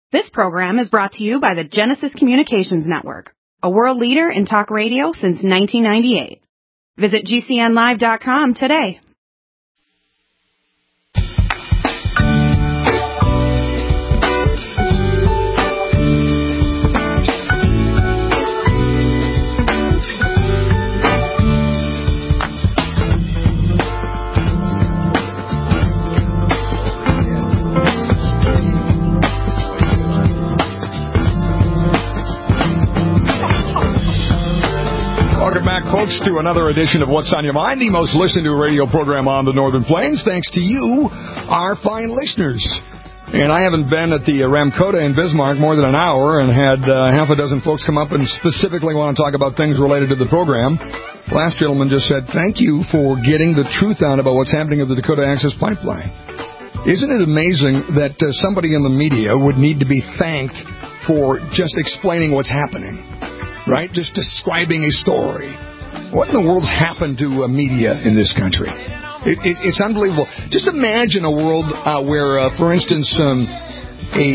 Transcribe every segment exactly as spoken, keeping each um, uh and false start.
This program is brought to you by the Genesis Communications Network, a world leader in talk radio since nineteen ninety-eight. Visit G C N live dot com today. Welcome back, folks, to another edition of What's on Your Mind, the most listened to radio program on the Northern Plains, thanks to you, our fine listeners. And I haven't been at the Ramkota in Bismarck more than an hour and had uh, half a dozen folks come up and specifically want to talk about things related to the program. The last gentleman just said, thank you for getting the truth out about what's happening with the Dakota Access Pipeline. Isn't it amazing that uh, somebody in the media would need to be thanked for just explaining what's happening? Right? Just describing a story. What in the world's happened to uh, media in this country? It, it, it's unbelievable. Just imagine a world uh, where, uh, for instance, um, a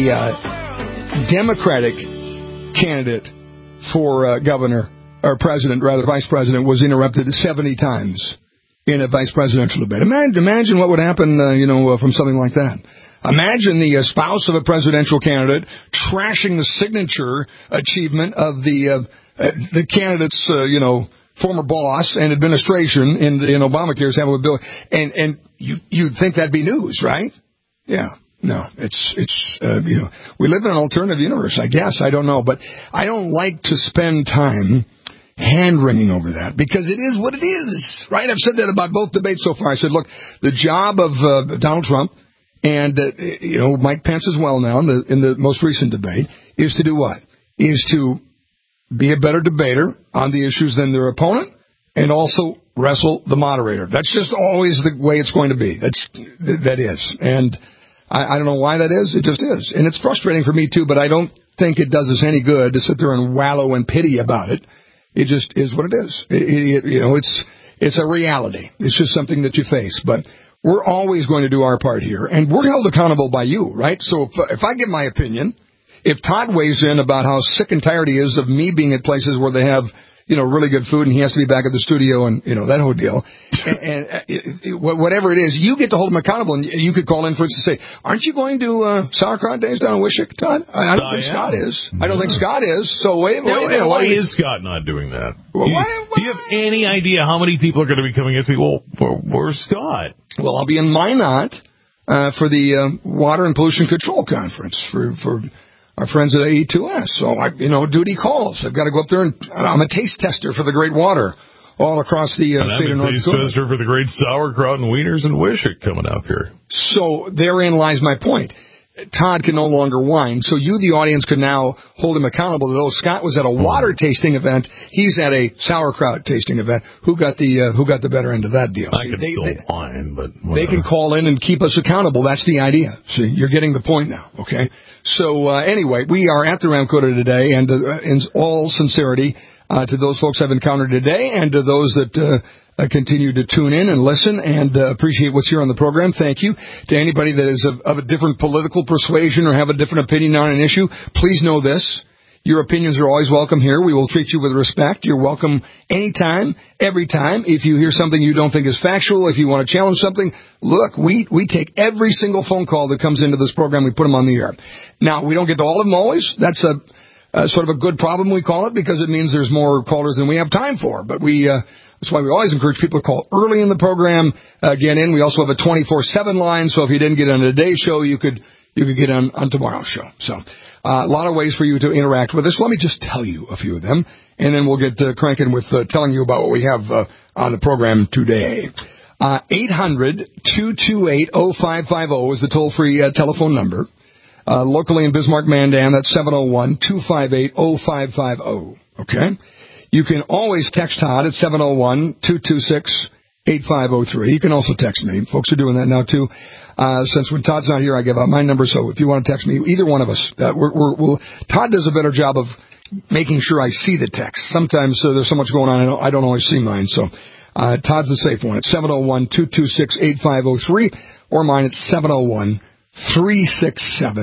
uh, Democratic candidate for uh, governor, or president, rather, vice president, was interrupted seventy times in a vice presidential debate. Imagine, imagine what would happen, uh, you know, uh, from something like that. Imagine the uh, spouse of a presidential candidate trashing the signature achievement of the uh, uh, the candidate's, uh, you know, former boss and administration in in Obamacare's having a bill, and and you you'd think that'd be news, right? Yeah, no, it's it's uh, you know, we live in an alternative universe, I guess. I don't know, but I don't like to spend time hand-wringing over that, because it is what it is, right? I've said that about both debates so far. I said, look, the job of uh, Donald Trump and, uh, you know, Mike Pence as well now in the, in the most recent debate is to do what? Is to be a better debater on the issues than their opponent and also wrestle the moderator. That's just always the way it's going to be. That's, that is. And I, I don't know why that is. It just is. And it's frustrating for me, too, but I don't think it does us any good to sit there and wallow in pity about it. It just is what it is. It, it, you know, it's it's a reality. It's just something that you face. But we're always going to do our part here, and we're held accountable by you, right? So if, if I give my opinion, if Todd weighs in about how sick and tired he is of me being at places where they have, you know, really good food, and he has to be back at the studio and, you know, that whole deal, and, and it, it, whatever it is, you get to hold him accountable, and you could call in for us to say, aren't you going to uh, Sauerkraut Days down in Wishick, Todd? I, I don't I think am. Scott is. I don't think Scott is. So wait, wait, no, wait. No, why is Scott not doing that? Well, do, you, why, why? do you have any idea how many people are going to be coming in? Well, where, where's Scott? Well, I'll be in Minot uh, for the uh, Water and Pollution Control Conference for for. our friends at A E two S. So, I, you know, duty calls. I've got to go up there, and I'm a taste tester for the great water all across the uh, state of North Dakota. Taste tester for the great sauerkraut and wieners and Wishick coming up here. So therein lies my point. Todd can no longer whine, so you, the audience, could now hold him accountable. Though Scott was at a water tasting event, he's at a sauerkraut tasting event. Who got the uh, who got the better end of that deal? I can they, still they, whine, but whatever. They can call in and keep us accountable. That's the idea. See, you're getting the point now, okay? So uh, anyway, we are at the Ramkota today, and uh, in all sincerity, uh, to those folks I've encountered today, and to those that uh, uh, continue to tune in and listen and uh, appreciate what's here on the program, thank you. To anybody that is of, of a different political persuasion or have a different opinion on an issue, please know this. Your opinions are always welcome here. We will treat you with respect. You're welcome anytime, every time. If you hear something you don't think is factual, if you want to challenge something, look, we, we take every single phone call that comes into this program. We put them on the air. Now, we don't get to all of them always. That's a, a sort of a good problem, we call it, because it means there's more callers than we have time for. But we uh, that's why we always encourage people to call early in the program, uh, get in. We also have a twenty-four seven line, so if you didn't get on today's show, you could you could get on, on tomorrow's show. So uh, a lot of ways for you to interact with us. Let me just tell you a few of them, and then we'll get uh, cranking with uh, telling you about what we have uh, on the program today. Uh, eight hundred, two two eight, oh five five oh is the toll-free uh, telephone number. Uh, locally in Bismarck, Mandan, that's seven oh one, two five eight, oh five five oh. Okay? You can always text Todd at seven oh one, two two six, eight five oh three. You can also text me. Folks are doing that now, too. Uh, since when Todd's not here, I give out my number, so if you want to text me, either one of us, uh, we're, we're, we'll, Todd does a better job of making sure I see the text. Sometimes uh, there's so much going on, I don't, I don't always see mine, so uh, Todd's the safe one. It's seven oh one, two two six, eight five oh three, or mine at seven oh one, three six seven,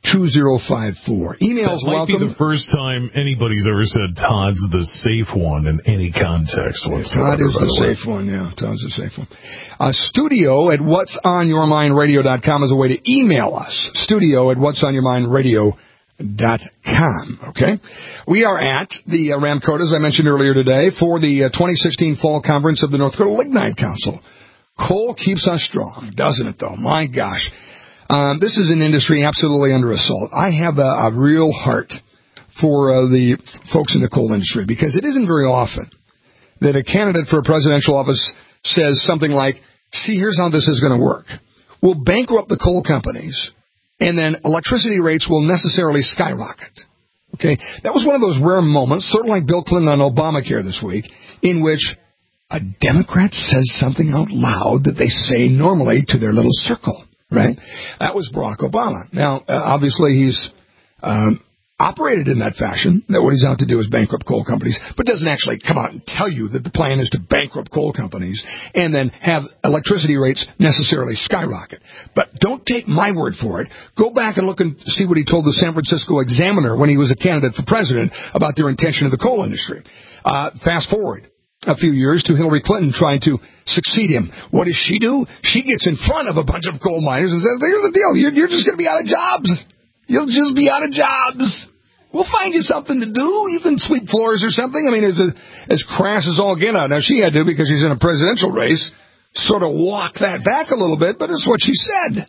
two zero five four. Emails that might welcome. be the first time anybody's ever said Todd's the safe one in any context whatsoever. Todd is the safe one, yeah. Todd's the safe one. Uh, studio at what's on your mind radio dot com is a way to email us. Studio at what's on your mind radio dot com. Okay? We are at the uh, Ramcota, as I mentioned earlier today, for the uh, twenty sixteen Fall Conference of the North Dakota Lignite Council. Coal keeps us strong, doesn't it, though? My gosh. Um, this is an industry absolutely under assault. I have a, a real heart for uh, the f- folks in the coal industry, because it isn't very often that a candidate for a presidential office says something like, see, here's how this is going to work. We'll bankrupt the coal companies, and then electricity rates will necessarily skyrocket. Okay? That was one of those rare moments, sort of like Bill Clinton on Obamacare this week, in which a Democrat says something out loud that they say normally to their little circle. Right? That was Barack Obama. Now, uh, obviously, he's um, operated in that fashion, that what he's out to do is bankrupt coal companies, but doesn't actually come out and tell you that the plan is to bankrupt coal companies and then have electricity rates necessarily skyrocket. But don't take my word for it. Go back and look and see what he told the San Francisco Examiner when he was a candidate for president about their intention of the coal industry. Uh, fast forward a few years to Hillary Clinton trying to succeed him. What does she do? She gets in front of a bunch of coal miners and says, here's the deal. You're, you're just going to be out of jobs. You'll just be out of jobs. We'll find you something to do. You can sweep floors or something. I mean, it's a, as crass as all get out. Now, she had to, because she's in a presidential race, sort of walk that back a little bit, but it's what she said.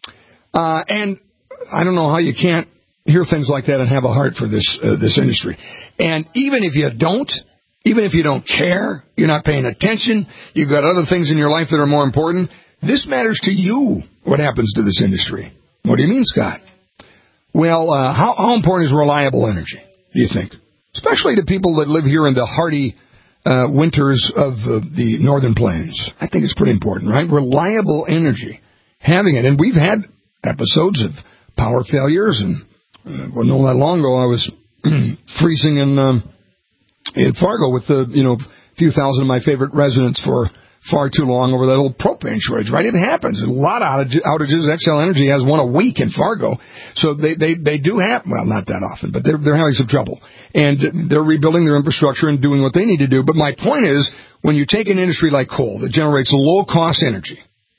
Uh, and I don't know how you can't hear things like that and have a heart for this uh, this industry. And even if you don't, Even if you don't care, you're not paying attention, you've got other things in your life that are more important, this matters to you, what happens to this industry. What do you mean, Scott? Well, uh, how, how important is reliable energy, do you think? Especially to people that live here in the hardy uh, winters of uh, the northern plains. I think it's pretty important, right? Reliable energy, having it. And we've had episodes of power failures, and uh, well, not that long ago I was freezing in... Um, in Fargo with the, you know, few thousand of my favorite residents for far too long over that old propane shortage, right? It happens. There's a lot of outages. Xcel Energy has one a week in Fargo. So they, they, they do happen. Well, not that often, but they're, they're having some trouble. And they're rebuilding their infrastructure and doing what they need to do. But my point is, when you take an industry like coal that generates low-cost energy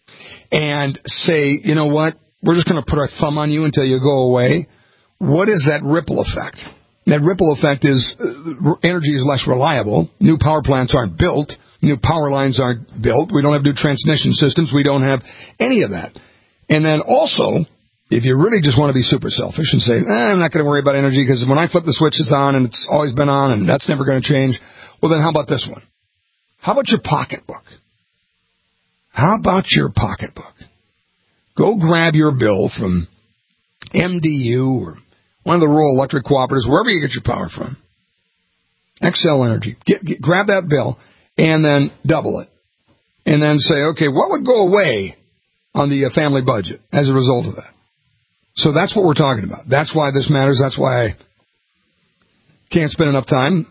and say, you know what, we're just going to put our thumb on you until you go away, what is that ripple effect? That ripple effect is uh, energy is less reliable. New power plants aren't built. New power lines aren't built. We don't have new transmission systems. We don't have any of that. And then also, if you really just want to be super selfish and say, eh, I'm not going to worry about energy because when I flip the switch, it's on and it's always been on and that's never going to change. Well, then how about this one? How about your pocketbook? How about your pocketbook? Go grab your bill from M D U or one of the rural electric cooperatives, wherever you get your power from. Xcel Energy. Get, get, grab that bill and then double it. And then say, okay, what would go away on the uh, family budget as a result of that? So that's what we're talking about. That's why this matters. That's why I can't spend enough time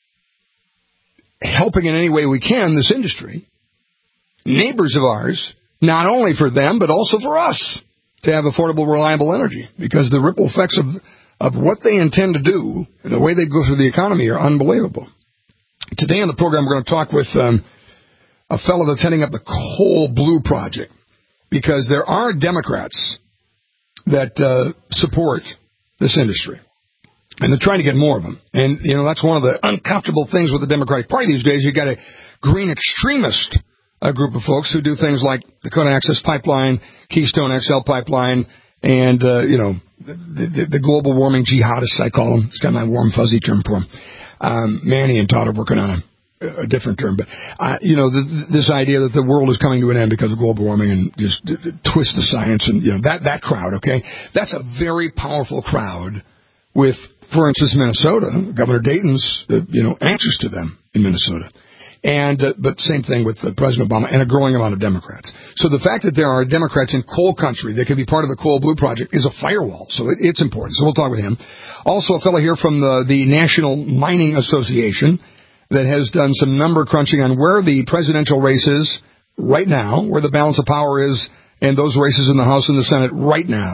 helping in any way we can this industry. Neighbors of ours, not only for them, but also for us to have affordable, reliable energy, because the ripple effects of of what they intend to do and the way they go through the economy are unbelievable. Today on the program, we're going to talk with um, a fellow that's heading up the Coal Blue Project, because there are Democrats that uh, support this industry, and they're trying to get more of them. And, you know, that's one of the uncomfortable things with the Democratic Party these days. You've got a green extremist uh, group of folks who do things like the Dakota Access Pipeline, Keystone X L Pipeline, and, uh, you know, the, the, the global warming jihadists, I call them. It's got my warm, fuzzy term for them. Um, Manny and Todd are working on a, a different term. But, uh, you know, the, this idea that the world is coming to an end because of global warming and just uh, twist the science and, you know, that, that crowd, okay? That's a very powerful crowd with, for instance, Minnesota. Governor Dayton's, uh, you know, anxious to them in Minnesota. And uh, but same thing with uh, President Obama and a growing amount of Democrats. So the fact that there are Democrats in coal country that can be part of the Coal Blue Project is a firewall. So it, it's important. So we'll talk with him. Also, a fellow here from the, the National Mining Association that has done some number crunching on where the presidential race is right now, where the balance of power is, and those races in the House and the Senate right now.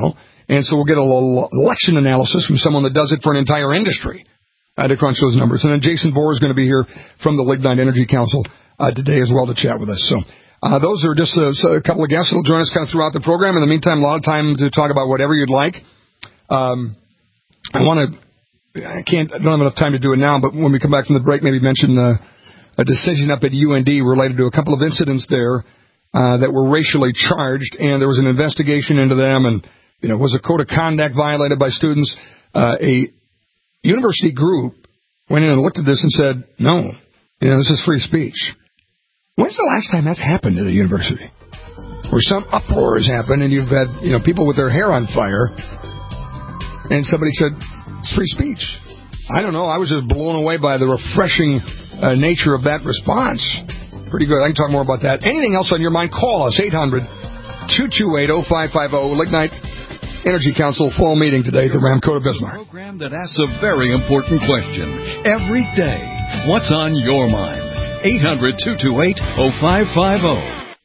And so we'll get a little election analysis from someone that does it for an entire industry uh, to crunch those numbers. And then Jason Bohr is going to be here from the Lignite Energy Council uh, today as well to chat with us. So uh, those are just a, a couple of guests that will join us kind of throughout the program. In the meantime, a lot of time to talk about whatever you'd like. Um, I want to, I can't, I don't have enough time to do it now, but when we come back from the break, maybe mention uh, a decision up at U N D related to a couple of incidents there uh, that were racially charged, and there was an investigation into them, and you know, was a code of conduct violated by students? Uh, a university group went in and looked at this and said, no, you know, this is free speech. When's the last time that's happened at a university? Where some uproar has happened and you've had, you know, people with their hair on fire, and somebody said, it's free speech. I don't know. I was just blown away by the refreshing uh, nature of that response. Pretty good. I can talk more about that. Anything else on your mind, call us, eight hundred, two two eight, oh five five oh, Lignite Energy Council fall meeting today at the Ramcota Bismarck. A program that asks a very important question every day. What's on your mind? eight hundred, two two eight, oh five five oh.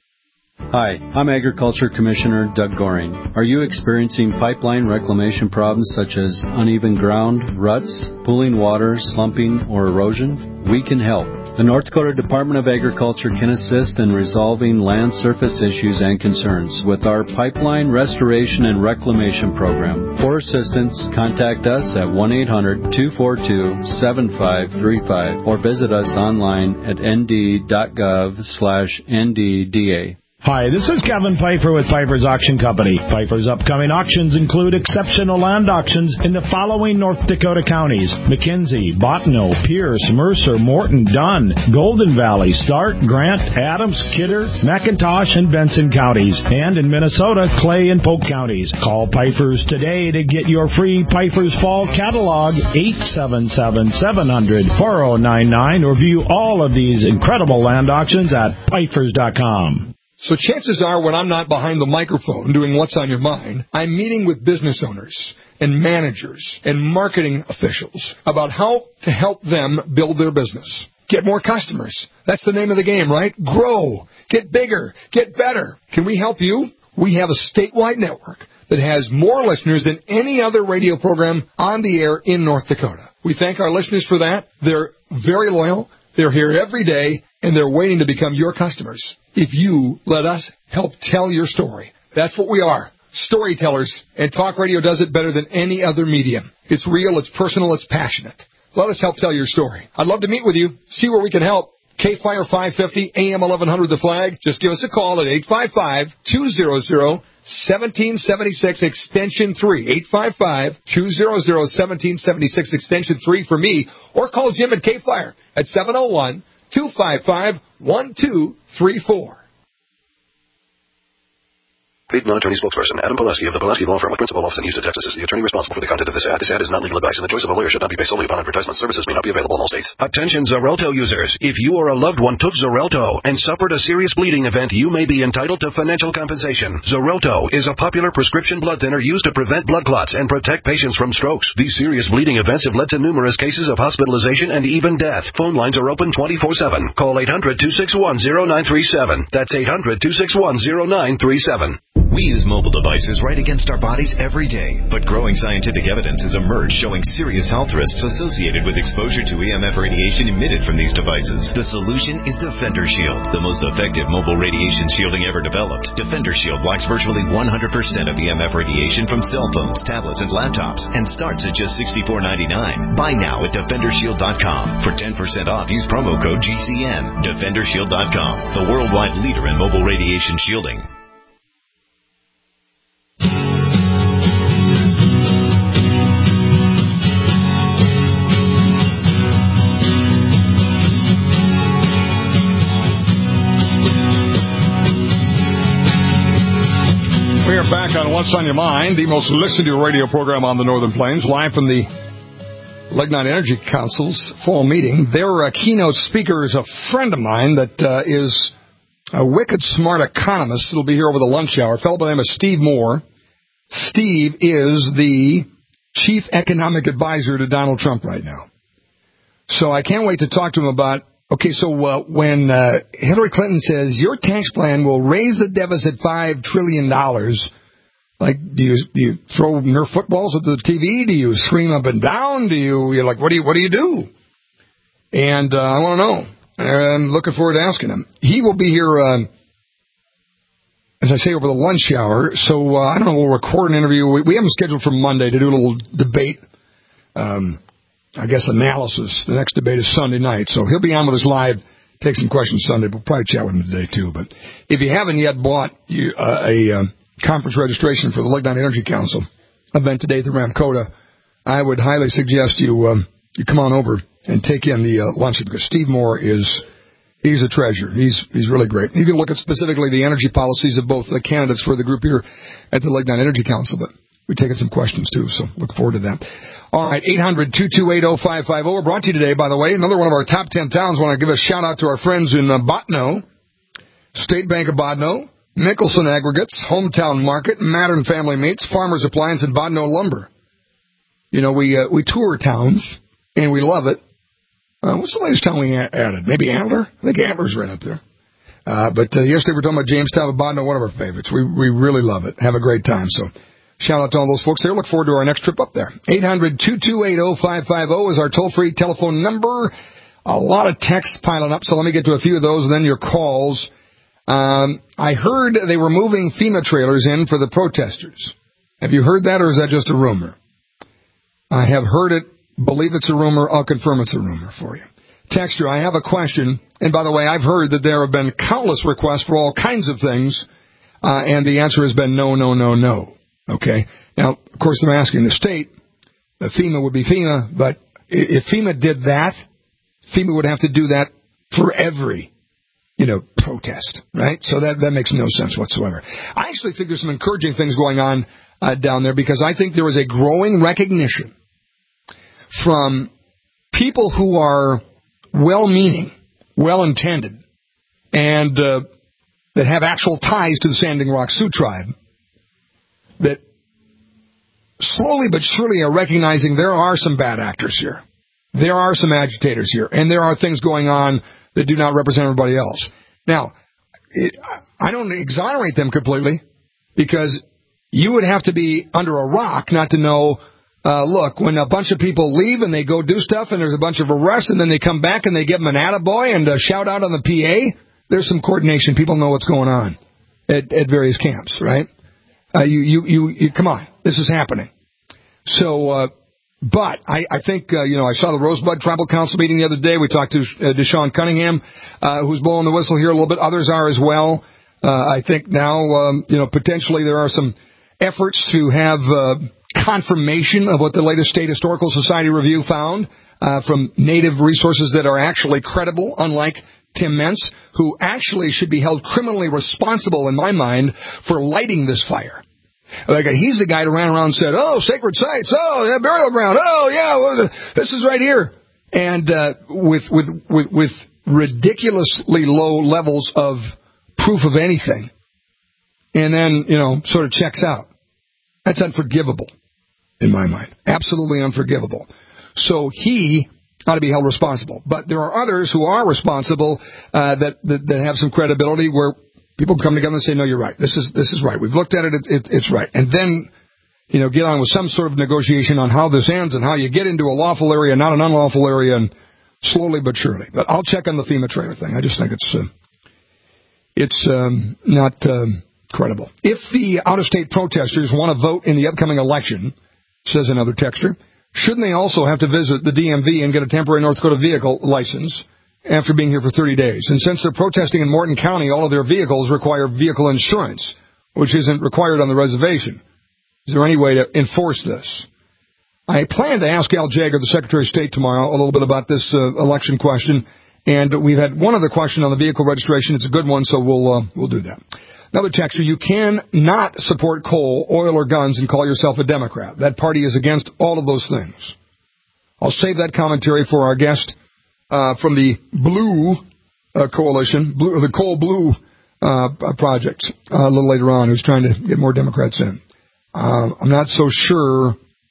Hi, I'm Agriculture Commissioner Doug Goring. Are you experiencing pipeline reclamation problems such as uneven ground, ruts, pooling water, slumping, or erosion? We can help. The North Dakota Department of Agriculture can assist in resolving land surface issues and concerns with our Pipeline Restoration and Reclamation Program. For assistance, contact us at one eight hundred, two four two, seven five three five or visit us online at nd.gov slash ndda. Hi, this is Kevin Pfeiffer with Pfeiffer's Auction Company. Pfeiffer's upcoming auctions include exceptional land auctions in the following North Dakota counties: McKenzie, Bottineau, Pierce, Mercer, Morton, Dunn, Golden Valley, Stark, Grant, Adams, Kidder, McIntosh, and Benson counties. And in Minnesota, Clay and Polk counties. Call Pfeiffer's today to get your free Pfeiffer's Fall Catalog, eight seven seven, seven hundred, four oh nine nine, or view all of these incredible land auctions at Pfeiffer's dot com. So chances are when I'm not behind the microphone doing What's on Your Mind, I'm meeting with business owners and managers and marketing officials about how to help them build their business. Get more customers. That's the name of the game, right? Grow. Get bigger. Get better. Can we help you? We have a statewide network that has more listeners than any other radio program on the air in North Dakota. We thank our listeners for that. They're very loyal. They're here every day, and they're waiting to become your customers if you let us help tell your story. That's what we are, storytellers, and talk radio does it better than any other medium. It's real, it's personal, it's passionate. Let us help tell your story. I'd love to meet with you, see where we can help. K-Fire five fifty, A M eleven hundred The Flag. Just give us a call at eight five five, two hundred, one seven seven six, extension three. eight five five, two hundred, one seven seven six, extension three for me. Or call Jim at K-Fire at seven oh one, two five five, one two three four. Paid non-attorney spokesperson Adam Pulaski of the Pulaski Law Firm with principal office in Houston, Texas, is the attorney responsible for the content of this ad. This ad is not legal advice, and the choice of a lawyer should not be based solely upon advertisement. Services may not be available in all states. Attention Xarelto users. If you or a loved one took Xarelto and suffered a serious bleeding event, you may be entitled to financial compensation. Xarelto is a popular prescription blood thinner used to prevent blood clots and protect patients from strokes. These serious bleeding events have led to numerous cases of hospitalization and even death. Phone lines are open twenty-four seven. Call eight hundred, two six one, oh nine three seven. That's eight hundred, two six one, oh nine three seven. We use mobile devices right against our bodies every day, but growing scientific evidence has emerged showing serious health risks associated with exposure to E M F radiation emitted from these devices. The solution is Defender Shield, the most effective mobile radiation shielding ever developed. Defender Shield blocks virtually one hundred percent of E M F radiation from cell phones, tablets, and laptops, and starts at just sixty-four ninety-nine. Buy now at defender shield dot com. For ten percent off, use promo code G C N. defender shield dot com, the worldwide leader in mobile radiation shielding. We are back on What's on Your Mind, the most listened to radio program on the Northern Plains, live from the Lignite Energy Council's fall meeting. Their uh, keynote speaker is a friend of mine that uh, is a wicked smart economist. It'll be here over the lunch hour. A fellow by the name of Steve Moore. Steve is the chief economic advisor to Donald Trump right now. So I can't wait to talk to him about, okay, so uh, when uh, Hillary Clinton says your tax plan will raise the deficit five trillion dollars, Like, do you do you throw Nerf footballs at the T V? Do you scream up and down? Do you you're like what do you what do you do? And uh, I want to know. I'm looking forward to asking him. He will be here, uh, as I say, over the lunch hour. So uh, I don't know. We'll record an interview. We, we have him scheduled for Monday to do a little debate. Um, I guess analysis. The next debate is Sunday night, so he'll be on with us live. Take some questions Sunday. We'll probably chat with him today too. But if you haven't yet bought you, uh, a uh, conference registration for the Lignite Energy Council event today at the Ramcota, I would highly suggest you um, you come on over and take in the uh, lunch, because Steve Moore is he's a treasure. He's he's really great. You can look at specifically the energy policies of both the candidates for the group here at the Lignite Energy Council, but we're taking some questions too, so look forward to that. All right, eight hundred, two two eight, oh five five oh. We're brought to you today, by the way, another one of our top ten towns. I want to give a shout-out to our friends in uh, Botno, State Bank of Botno, Mickelson Aggregates, Hometown Market, Mattern Family Meats, Farmers Appliance, and Botno Lumber. You know, we uh, we tour towns, and we love it. Uh, what's the latest town we a- added? Maybe Antler? I think Antler's right up there. Uh, but uh, yesterday we were talking about Jamestown of Botno, one of our favorites. We we really love it. Have a great time. So shout out to all those folks there. Look forward to our next trip up there. eight hundred, two two eight, oh five five oh is our toll-free telephone number. A lot of texts piling up, so let me get to a few of those and then your calls. Um, I heard they were moving FEMA trailers in for the protesters. Have you heard that, or is that just a rumor? I have heard it. Believe it's a rumor. I'll confirm it's a rumor for you. Texture, I have a question. And by the way, I've heard that there have been countless requests for all kinds of things, uh, and the answer has been no, no, no, no. Okay? Now, of course, they're asking the state. Uh, FEMA would be FEMA, but if FEMA did that, FEMA would have to do that for every, you know, protest, right? So that, that makes no sense whatsoever. I actually think there's some encouraging things going on uh, down there, because I think there is a growing recognition from people who are well-meaning, well-intended, and uh, that have actual ties to the Standing Rock Sioux tribe, that slowly but surely are recognizing there are some bad actors here. There are some agitators here, and there are things going on that do not represent everybody else. Now, it, I don't exonerate them completely, because you would have to be under a rock not to know. Uh, look, when a bunch of people leave and they go do stuff and there's a bunch of arrests and then they come back and they give them an attaboy and a shout out on the P A, there's some coordination. People know what's going on at, at various camps, right? Uh, you, you, you, you, come on, this is happening. So, uh, but I, I think, uh, you know, I saw the Rosebud Tribal Council meeting the other day. We talked to uh, Deshaun Cunningham, uh, who's blowing the whistle here a little bit. Others are as well. Uh, I think now, um, you know, potentially there are some efforts to have uh, confirmation of what the latest State Historical Society review found uh, from native resources that are actually credible, unlike Tim Mentz, who actually should be held criminally responsible, in my mind, for lighting this fire. Like, he's the guy who ran around and said, oh, sacred sites, oh, yeah, burial ground, oh, yeah, well, this is right here. And uh, with, with, with, with ridiculously low levels of proof of anything. And then, you know, sort of checks out. That's unforgivable, in my mind. Absolutely unforgivable. So he ought to be held responsible. But there are others who are responsible uh, that, that that have some credibility, where people come together and say, no, you're right. This is this is right. We've looked at it. it, it it's right. And then, you know, get on with some sort of negotiation on how this ends and how you get into a lawful area, not an unlawful area, and slowly but surely. But I'll check on the FEMA trailer thing. I just think it's uh, it's um, not... Um, credible. If the out-of-state protesters want to vote in the upcoming election, says another texter, shouldn't they also have to visit the D M V and get a temporary North Dakota vehicle license after being here for thirty days? And since they're protesting in Morton County, all of their vehicles require vehicle insurance, which isn't required on the reservation. Is there any way to enforce this? I plan to ask Al Jager, the Secretary of State, tomorrow a little bit about this uh, election question. And we've had one other question on the vehicle registration. It's a good one, so we'll uh, we'll do that. Another texter, you can not support coal, oil, or guns and call yourself a Democrat. That party is against all of those things. I'll save that commentary for our guest uh, from the Blue uh, Coalition, Blue, the Coal Blue uh, Project, uh, a little later on, who's trying to get more Democrats in. Uh, I'm not so sure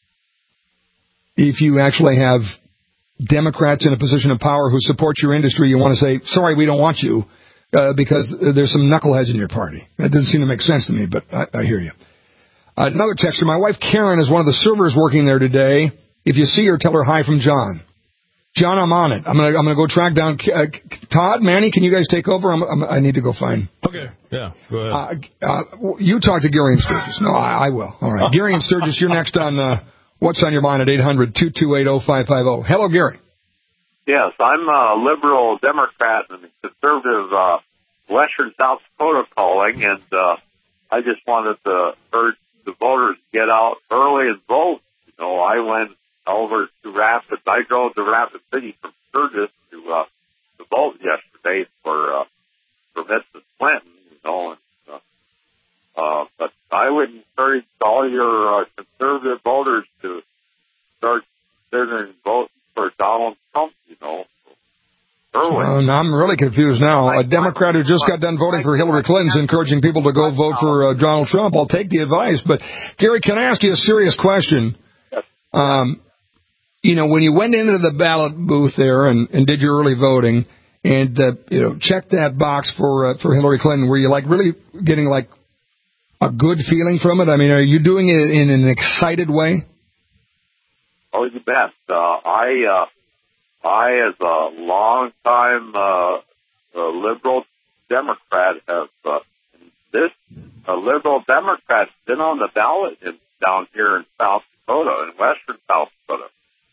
if you actually have Democrats in a position of power who support your industry. You want to say, sorry, we don't want you. Uh, because there's some knuckleheads in your party. That doesn't seem to make sense to me, but I, I hear you. Uh, another texter, my wife Karen is one of the servers working there today. If you see her, tell her hi from John. John, I'm on it. I'm gonna I'm gonna go track down uh, Todd, Manny. Can you guys take over? I'm, I'm, I need to go find. Okay. Yeah. Go ahead. Uh, uh, you talk to Gary and Sturgis. No, I, I will. All right, Gary and Sturgis, you're next on uh, What's on Your Mind at eight hundred, two two eight, oh five five oh. Hello, Gary. Yes, I'm a liberal Democrat and conservative uh, Western South Dakota calling, and uh, I just wanted to urge the voters to get out early and vote. You know, I went over to Rapid. I drove to Rapid City from Sturgis to uh, to vote yesterday for uh, for Missus Clinton. You know, and, uh, uh, but I would encourage all your uh, conservative voters to start considering voting for Donald Trump. You know, early. Uh, I'm really confused now. A Democrat who just got done voting for Hillary Clinton is encouraging people to go vote for uh, Donald Trump. I'll take the advice, but Gary, can I ask you a serious question? Yes. Um, You know, when you went into the ballot booth there and, and did your early voting and, uh, you know, checked that box for uh, for Hillary Clinton, were you, like, really getting, like, a good feeling from it? I mean, are you doing it in an excited way? Oh, you bet. Uh, I, uh, I, as a long-time uh, uh, liberal Democrat, have uh, this uh, liberal Democrat's been on the ballot in, down here in South Dakota, in western South Dakota.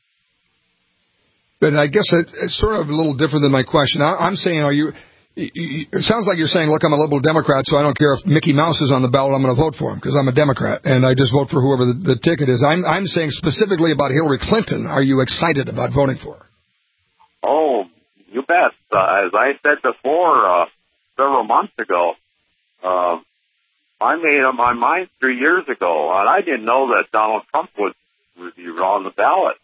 But I guess it, it's sort of a little different than my question. I, I'm saying, are you, it sounds like you're saying, look, I'm a liberal Democrat, so I don't care if Mickey Mouse is on the ballot, I'm going to vote for him because I'm a Democrat, and I just vote for whoever the, the ticket is. I'm, I'm saying specifically about Hillary Clinton, are you excited about voting for her? Oh, you bet. Uh, as I said before, uh, several months ago, uh, I made up my mind three years ago, and I didn't know that Donald Trump would be on the ballot.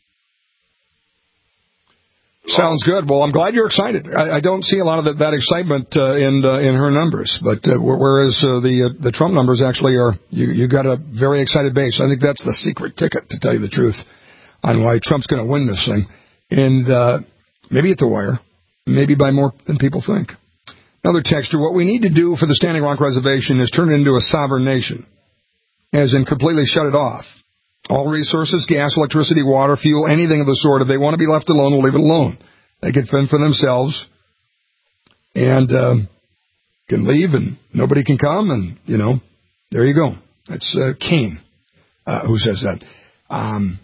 Sounds good. Well, I'm glad you're excited. I, I don't see a lot of that, that excitement uh, in uh, in her numbers, but uh, whereas uh, the uh, the Trump numbers actually are, you you got a very excited base. I think that's the secret ticket, to tell you the truth, on why Trump's going to win this thing, and uh, maybe at the wire, maybe by more than people think. Another texter: what we need to do for the Standing Rock Reservation is turn it into a sovereign nation, as in completely shut it off. All resources, gas, electricity, water, fuel, anything of the sort. If they want to be left alone, we'll leave it alone. They can fend for themselves and um, can leave and nobody can come. And, you know, there you go. That's uh, Kane uh, who says that. Um,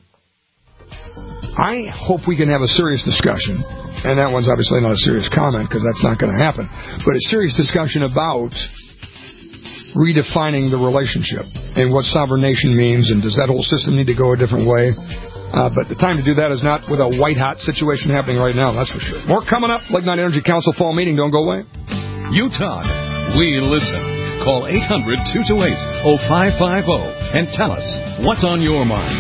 I hope we can have a serious discussion. And that one's obviously not a serious comment because that's not going to happen. But a serious discussion about redefining the relationship and what sovereign nation means, and does that whole system need to go a different way? Uh, but the time to do that is not with a white-hot situation happening right now, that's for sure. More coming up. Lignite Energy Council Fall Meeting. Don't go away. You talk. We listen. Call eight hundred, two two eight, oh five five oh and tell us what's on your mind.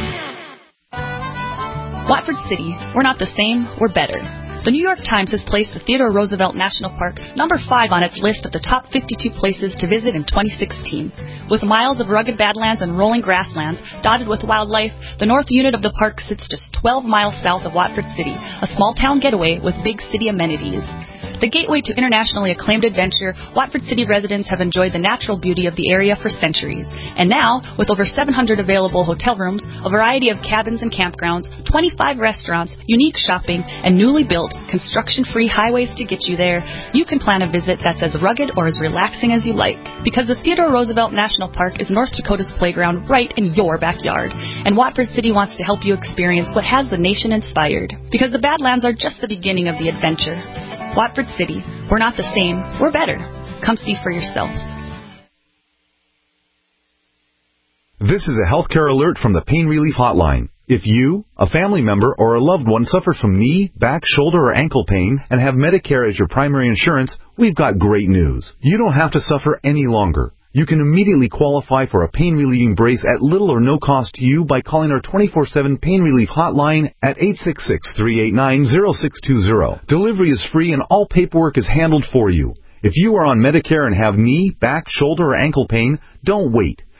Watford City. We're not the same. We're better. The New York Times has placed the Theodore Roosevelt National Park number five on its list of the top fifty-two places to visit in twenty sixteen. With miles of rugged badlands and rolling grasslands dotted with wildlife, the north unit of the park sits just twelve miles south of Watford City, a small-town getaway with big city amenities. The gateway to internationally acclaimed adventure, Watford City residents have enjoyed the natural beauty of the area for centuries. And now, with over seven hundred available hotel rooms, a variety of cabins and campgrounds, twenty-five restaurants, unique shopping, and newly built, construction-free highways to get you there, you can plan a visit that's as rugged or as relaxing as you like. Because the Theodore Roosevelt National Park is North Dakota's playground right in your backyard. And Watford City wants to help you experience what has the nation inspired. Because the Badlands are just the beginning of the adventure. Watford City. We're not the same. We're better. Come see for yourself. This is a healthcare alert from the Pain Relief Hotline. If you, a family member, or a loved one suffers from knee, back, shoulder, or ankle pain and have Medicare as your primary insurance, we've got great news. You don't have to suffer any longer. You can immediately qualify for a pain-relieving brace at little or no cost to you by calling our twenty-four seven Pain Relief Hotline at eight six six, three eight nine, zero six two zero. Delivery is free and all paperwork is handled for you. If you are on Medicare and have knee, back, shoulder, or ankle pain, don't wait.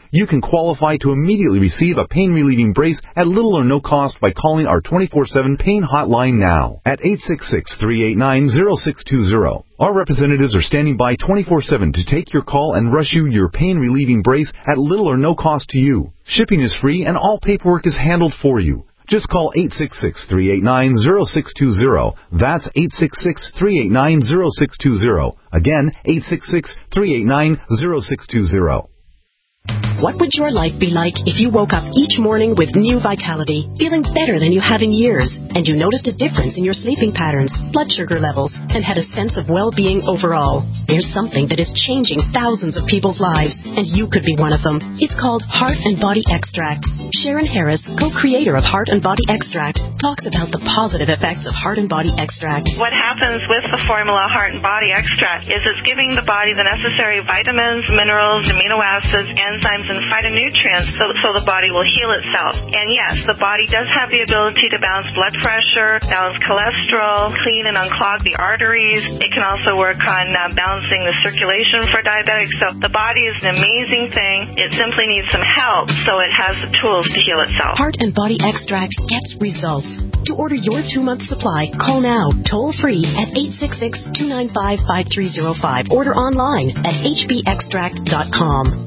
you can qualify to immediately receive a pain-relieving brace at little or no cost by calling our twenty-four seven pain hotline now at eight six six, three eight nine, zero six two zero. Our representatives are standing by twenty-four seven to take your call and rush you your pain-relieving brace at little or no cost to you. Shipping is free and all paperwork is handled for you. Just call eight six six, three eight nine, zero six two zero. That's eight six six, three eight nine, zero six two zero. Again, eight six six, three eight nine, zero six two zero. What would your life be like if you woke up each morning with new vitality, feeling better than you have in years, and you noticed a difference in your sleeping patterns, blood sugar levels, and had a sense of well-being overall? There's something that is changing thousands of people's lives, and you could be one of them. It's called Heart and Body Extract. Sharon Harris, co-creator of Heart and Body Extract, talks about the positive effects of Heart and Body Extract. What happens with the formula Heart and Body Extract is it's giving the body the necessary vitamins, minerals, amino acids, enzymes, and phytonutrients so, so the body will heal itself. And yes, the body does have the ability to balance blood pressure, balance cholesterol, clean and unclog the arteries. It can also work on uh, balancing the circulation for diabetics. So the body is an amazing thing. It simply needs some help so it has the tools to heal itself. Heart and Body Extract gets results. To order your two-month supply, call now, toll-free at eight six six, two nine five, five three zero five. Order online at h b extract dot com.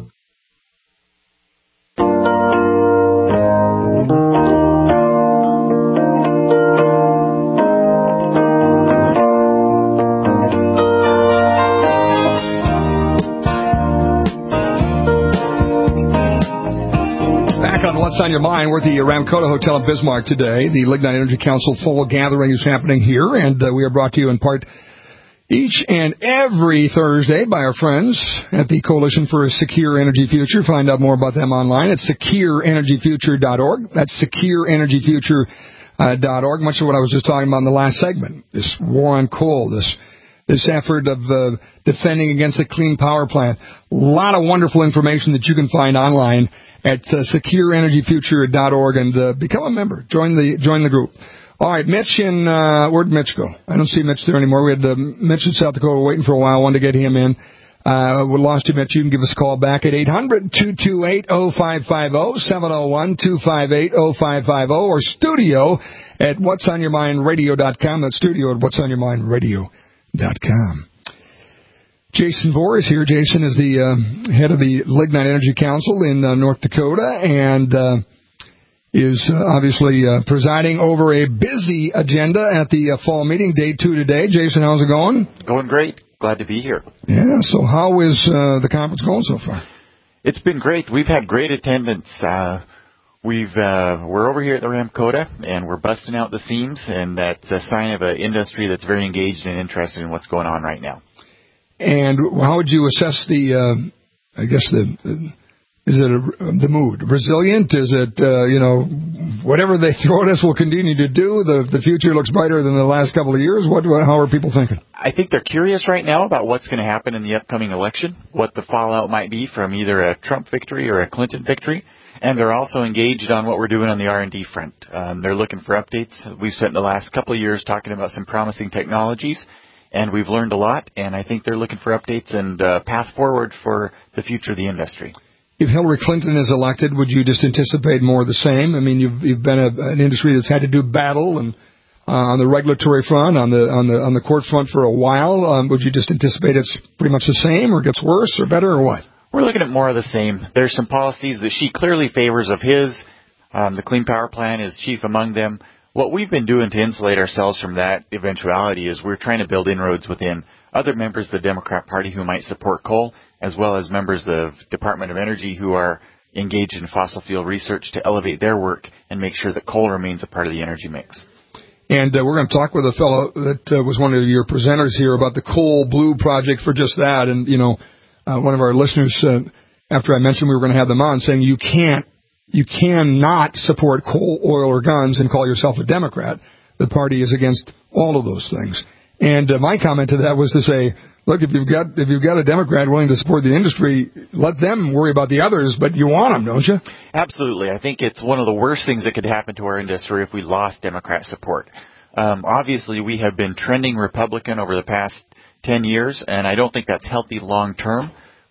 What's on your mind? We're at the Ramkota Hotel in Bismarck today. The Lignite Energy Council Fall Gathering is happening here, and uh, we are brought to you in part each and every Thursday by our friends at the Coalition for a Secure Energy Future. Find out more about them online at secure energy future dot org. That's secure energy future dot org. Much of what I was just talking about in the last segment, this war on coal, this this effort of uh, defending against the Clean Power Plant. A lot of wonderful information that you can find online at uh, secure energy future dot org, and uh, become a member. Join the join the group. All right, Mitch in, uh, where'd Mitch go? I don't see Mitch there anymore. We had uh, Mitch in South Dakota waiting for a while. Wanted to get him in. Uh, we lost you, Mitch. You can give us a call back at eight hundred, two two eight, oh five five oh, seven oh one, two five eight, oh five five oh, or studio at whats on your mind radio dot com. That's studio at whats on your mind radio dot com. Jason Bohr is here. Jason is the uh, head of the Lignite Energy Council in uh, North Dakota, and uh, is uh, obviously uh, presiding over a busy agenda at the uh, fall meeting, day two today. Jason, how's it going? Going great. Glad to be here. Yeah, so how is uh, the conference going so far? It's been great. We've had great attendance. Uh, we've uh, we're over here at the Ramkota, and we're busting out the seams, and that's a sign of an industry that's very engaged and interested in what's going on right now. And how would you assess the, uh, I guess, the, the is it a, the mood? Resilient? Is it, uh, you know, whatever they throw at us, we'll continue to do? The the future looks brighter than the last couple of years? What? How are people thinking? I think they're curious right now about what's going to happen in the upcoming election, what the fallout might be from either a Trump victory or a Clinton victory. And they're also engaged on what we're doing on the R and D front. Um, they're looking for updates. We've spent the last couple of years talking about some promising technologies, and we've learned a lot, and I think they're looking for updates and uh, path forward for the future of the industry. If Hillary Clinton is elected, would you just anticipate more of the same? I mean, you've, you've been a, an industry that's had to do battle and uh, on the regulatory front, on the on the on the court front for a while. Um, would you just anticipate it's pretty much the same, or gets worse, or better, or what? We're looking at more of the same. There's some policies that she clearly favors of his. Um, the Clean Power Plan is chief among them. What we've been doing to insulate ourselves from that eventuality is we're trying to build inroads within other members of the Democrat Party who might support coal, as well as members of the Department of Energy who are engaged in fossil fuel research to elevate their work and make sure that coal remains a part of the energy mix. And uh, we're going to talk with a fellow that uh, was one of your presenters here about the Coal Blue Project for just that. And, you know, uh, one of our listeners, uh, after I mentioned we were going to have them on, saying you can't, you cannot support coal, oil, or guns and call yourself a Democrat. The party is against all of those things. And uh, my comment to that was to say, look, if you've got if you've got a Democrat willing to support the industry, let them worry about the others, but you want them, don't you? Absolutely. I think it's one of the worst things that could happen to our industry if we lost Democrat support. Um, obviously, we have been trending Republican over the past ten years, and I don't think that's healthy long term.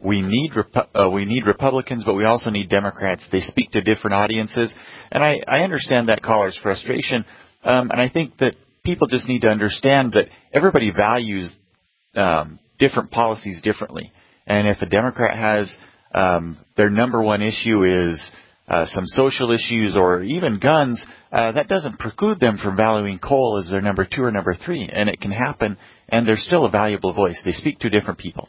We need Repu- uh, we need Republicans, but we also need Democrats. They speak to different audiences, and I, I understand that caller's frustration. Um, and I think that people just need to understand that everybody values um, different policies differently. And if a Democrat has um, their number one issue is uh, some social issues or even guns, uh, that doesn't preclude them from valuing coal as their number two or number three. And it can happen, and they're still a valuable voice. They speak to different people.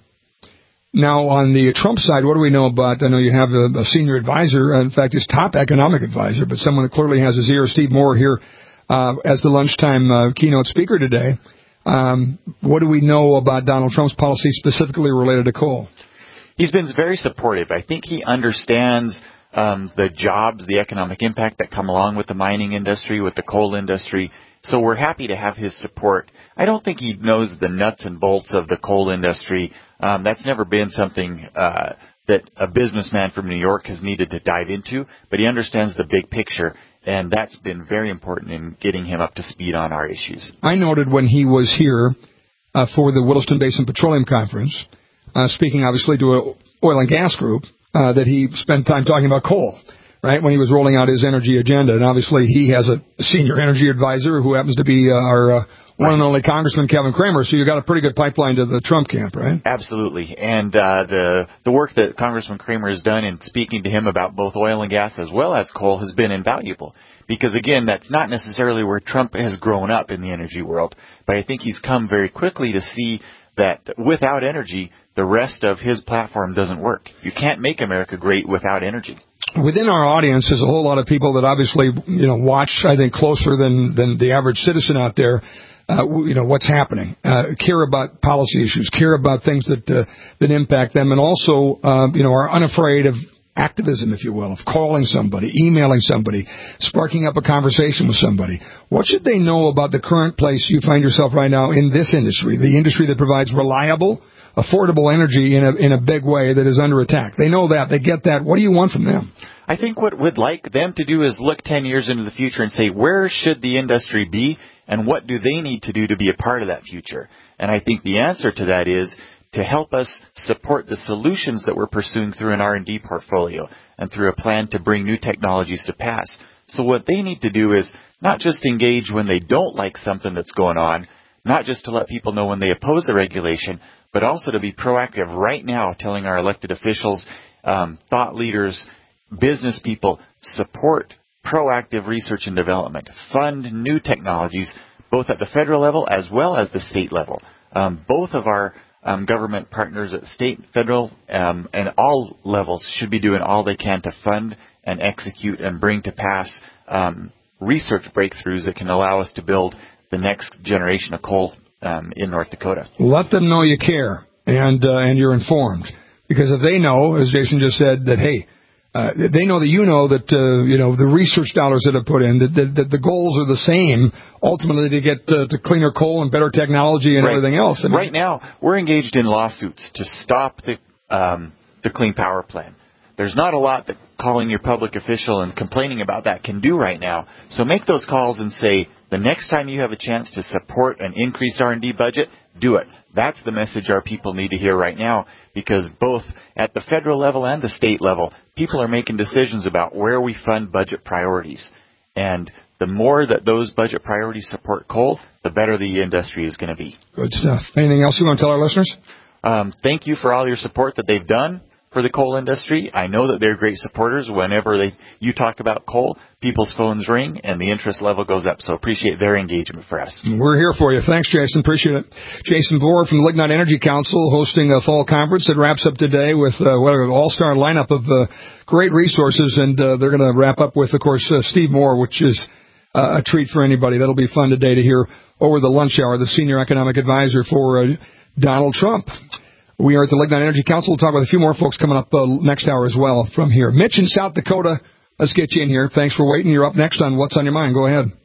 Now, on the Trump side, what do we know about, I know you have a, a senior advisor, in fact, his top economic advisor, but someone that clearly has his ear, Steve Moore, here uh, as the lunchtime uh, keynote speaker today. Um, what do we know about Donald Trump's policy specifically related to coal? He's been very supportive. I think he understands um, the jobs, the economic impact that come along with the mining industry, with the coal industry. So we're happy to have his support. I don't think he knows the nuts and bolts of the coal industry. Um, that's never been something uh, that a businessman from New York has needed to dive into, but he understands the big picture, and that's been very important in getting him up to speed on our issues. I noted when he was here uh, for the Williston Basin Petroleum Conference, uh, speaking obviously to an oil and gas group, uh, that he spent time talking about coal, right, when he was rolling out his energy agenda. And obviously he has a senior energy advisor who happens to be uh, our uh, one and only Congressman Kevin Cramer, so you got a pretty good pipeline to the Trump camp, right? Absolutely. And uh, the the work that Congressman Cramer has done in speaking to him about both oil and gas as well as coal has been invaluable. Because, again, that's not necessarily where Trump has grown up in the energy world. But I think he's come very quickly to see that without energy, the rest of his platform doesn't work. You can't make America great without energy. Within our audience, there's a whole lot of people that obviously, you know, watch, I think, closer than, than the average citizen out there. Uh, you know, what's happening, uh, care about policy issues, care about things that, uh, that impact them, and also, uh, you know, are unafraid of activism, if you will, of calling somebody, emailing somebody, sparking up a conversation with somebody. What should they know about the current place you find yourself right now in this industry, the industry that provides reliable, affordable energy in a, in a big way that is under attack? They know that. They get that. What do you want from them? I think what we'd like them to do is look ten years into the future and say, where should the industry be? And what do they need to do to be a part of that future? And I think the answer to that is to help us support the solutions that we're pursuing through an R and D portfolio and through a plan to bring new technologies to pass. So what they need to do is not just engage when they don't like something that's going on, not just to let people know when they oppose the regulation, but also to be proactive right now, telling our elected officials, um, thought leaders, business people, support proactive research and development, fund new technologies, both at the federal level as well as the state level. Um, both of our um, government partners at state, federal, um, and all levels should be doing all they can to fund and execute and bring to pass um, research breakthroughs that can allow us to build the next generation of coal um, in North Dakota. Let them know you care and uh, and you're informed, because if they know, as Jason just said, that hey, Uh, they know that you know that, uh, you know, the research dollars that are put in, that, that, that the goals are the same, ultimately, to get uh, to cleaner coal and better technology and right. everything else. I mean, right now, we're engaged in lawsuits to stop the um, the Clean Power Plan. There's not a lot that calling your public official and complaining about that can do right now. So make those calls and say, the next time you have a chance to support an increased R and D budget, do it. That's the message our people need to hear right now, because both at the federal level and the state level, people are making decisions about where we fund budget priorities. And the more that those budget priorities support coal, the better the industry is going to be. Good stuff. Anything else you want to tell our listeners? Um, thank you for all your support that they've done for the coal industry. I know that they're great supporters. Whenever they you talk about coal, people's phones ring and the interest level goes up. So appreciate their engagement for us. We're here for you. Thanks, Jason. Appreciate it. Jason Bohr from the Lignite Energy Council hosting a fall conference that wraps up today with uh, what an all-star lineup of uh, great resources. And uh, they're going to wrap up with, of course, uh, Steve Moore, which is uh, a treat for anybody. That'll be fun today to hear over the lunch hour, the senior economic advisor for uh, Donald Trump. We are at the Lignite Energy Council. We'll talk with a few more folks coming up uh, next hour as well from here. Mitch in South Dakota, let's get you in here. Thanks for waiting. You're up next on What's on Your Mind. Go ahead.